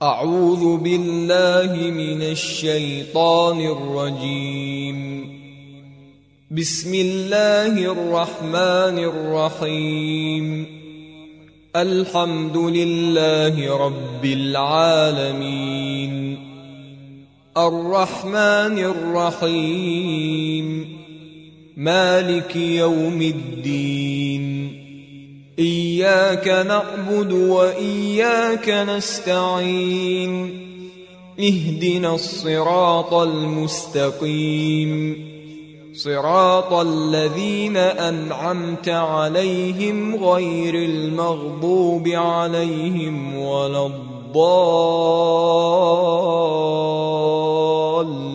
أعوذ بالله من الشيطان الرجيم. بسم الله الرحمن الرحيم. الحمد لله رب العالمين، الرحمن الرحيم، مالك يوم الدين، إياك نعبد وإياك نستعين، اهدنا الصراط المستقيم، صراط الذين أنعمت عليهم غير المغضوب عليهم ولا الضالين.